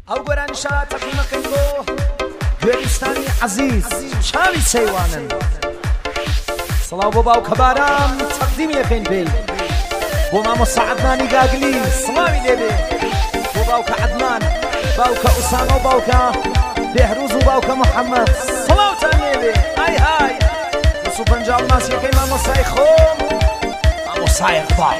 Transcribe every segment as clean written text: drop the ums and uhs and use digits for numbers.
ئەو گۆرانیشە تەقیمەکەی بۆ کوێستانی عەزیز چاوی سەیوانن سڵاو بۆ باوکە بارام تەقدیمیەکەین پێی بۆ مامۆستا عەدنانی گاگلی سڵاوی لێبێ بۆ باوکە عەدنان باوکە ئوسامە و باوکە بێهروز و باوکە محەممەد سڵاوتان لێبێ ئای های 250 ماسیەکەی مامۆستای خۆم مامۆستای ئەقباڵ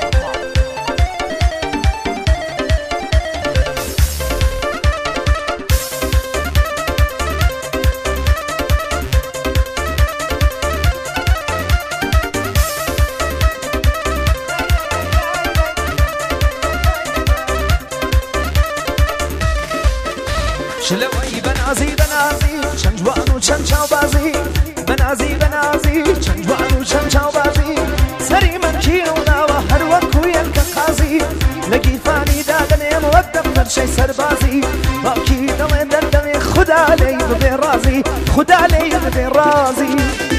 شلوی بنازی چند جوان و چند چاوبازی بنازی چند جوان و چند چاوبازی سری من کیونا و هر وقت که قاضی لگی فانی دادنیم وقت دفتر شی سربازی باکی دل دردم خدا لی ببی رازی خدا لی ببی رازی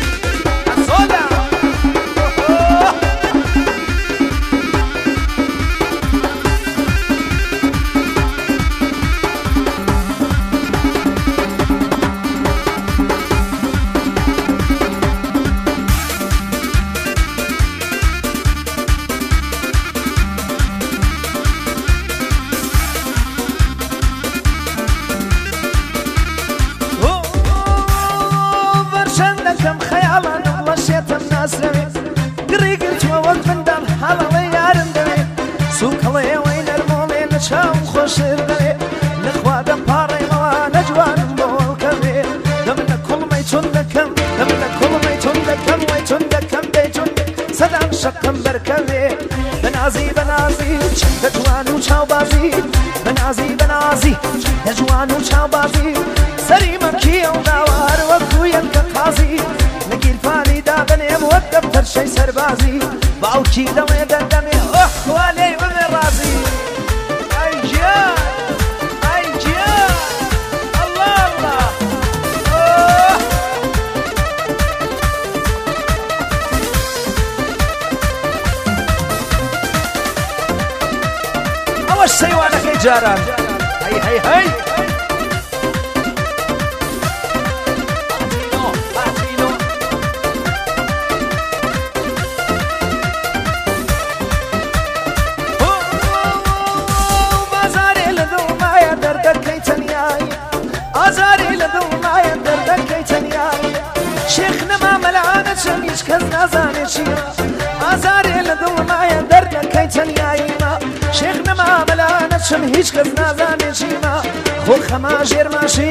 چند جوان و چاوبازی بنازی چند جوان و چاوبازی سری من کیونا و هر وقت که قاضی لگیر فانی دادنیم وقت دفتر شی سربازی باوکی دل دردم خوالی ببی رازی ای جان الله الله اوش سیوانك جاران هی هیچ کس نزانه چیه آزاری لدل مایه درد کی تنیایی ما شیخ نما ملانتشم هیچ کس نزانه چی ما خو خماجر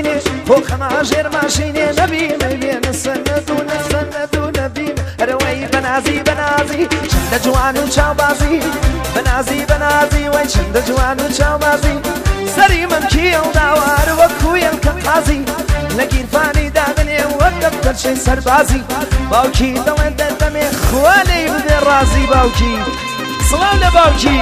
ماشینه نبین سندو نبین روی بنازی چند جوان و چاوبازی بنازی وای چند جوان و چاوبازی سری من کیو داوار و کویم که قاضی لگیر فانی دادنی وقت دفتر شی سربازی باوکی دل دردم خوالی بده رازی باوکی سلام لباوکی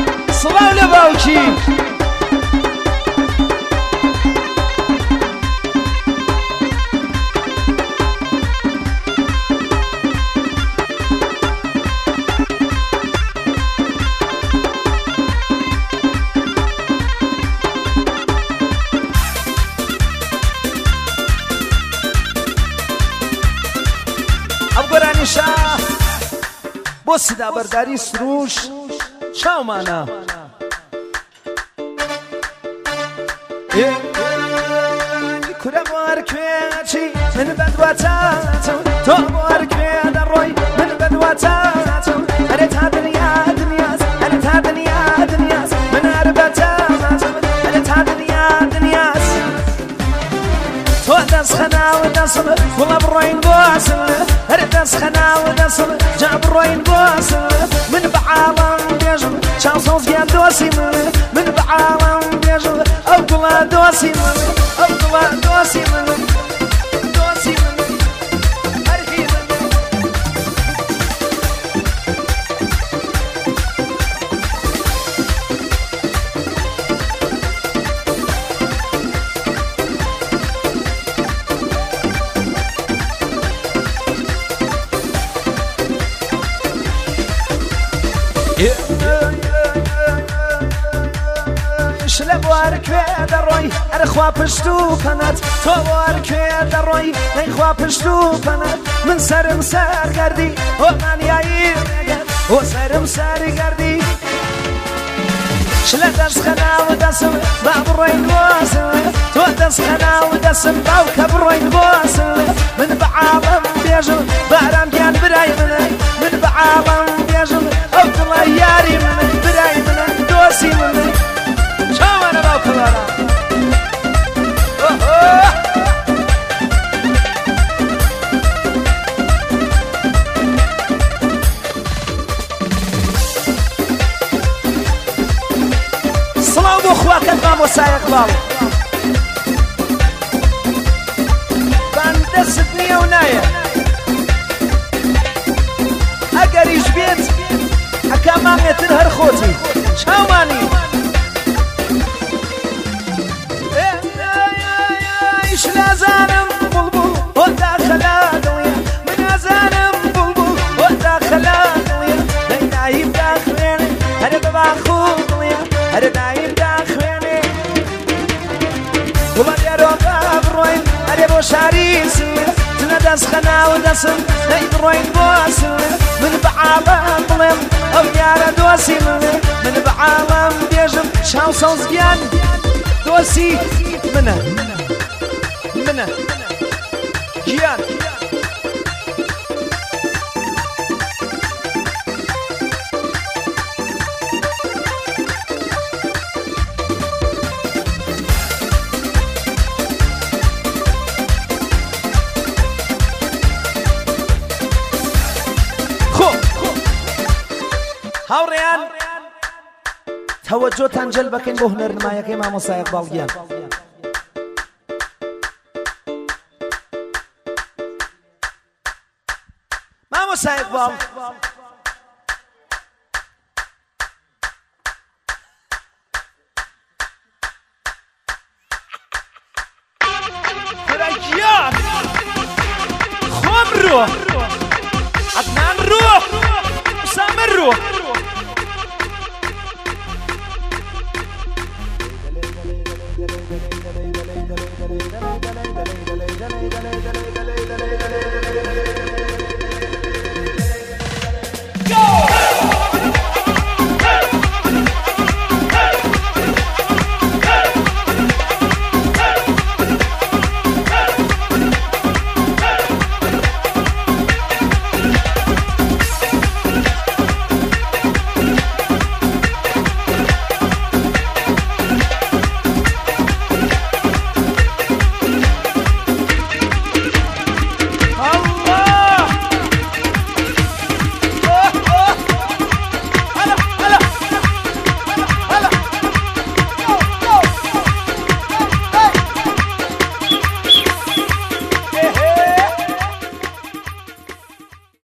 بۆ سدا بەرداری سروش چاومانە کورە بۆ هەر کوێچی من بەدواتاتم تۆ بۆ هەر کوێ دەڕۆی من بەدواتاتم هەرێ تا دنیاس من هەر بەتاتم هەرێ تا دنیاس تۆ دەست خەناوە دەسم وڵە بڕۆین بۆ ئاسم هەرێ دەست خەناوە دەسم جا بڕۆین بۆ ئاسم من بە عاڵم بێژم چاو سۆزگیان دۆسی من بە عاڵم بێژم ئەو گوڵە دۆسی من هەرهی من شلە بوار کوێ دەڕۆی ئەرخوا پشت و پەنات تۆ بوار کوێ دەڕۆی نەیخوا پشت و پەنات من سرم سەرگەردی ئۆمانیایی ئۆ سرم سەرگەردی شلە دەستخەنا و دەسم با بڕۆین بۆسم تۆ دەستخەنا و دەسم باوکە بڕۆین بۆسم من بە عاڵم بێژم بارامگیان برای منە من بە عاڵم بێژم ئەو دڵە یاری منە برای منە دۆسی منە چاوانە باوکە بارام سڵاو بۆ خواکەت مامۆستا ئیقباڵ دەست نییە و نایە ئەگەریش بێت ئەکا مامێتر هەر خۆتی چاوانی ئیش نازانم بڵبوڵ بۆ داخەلا دڵێ من نازانم بڵبوڵ بۆ داخەلا دڵێ دەی نایم داخوێنێ هەرە بە باخۆ دڵێ هەرە نایم داخوێنێ وڵە لێرۆکە بڕۆین هەرێ بۆ شاری سوێ تنە دەستخەنا و دەسم دەی بڕۆین بۆ سوێ من بە عاڵم بڵێم ئەو یارە دۆسی منێ من بە عاڵم بێژم چاو سەوزگیان دۆسی منە منە گیان هاوڕێیان تەوەجۆتان جەل بەکەین بۆ هونەرنمایەکەی مامۆستا ئیقباڵگیان مامۆستا ئیقباڵ فرەگیان خۆم ڕۆ عەدنان ڕۆ ئوسامە ڕۆ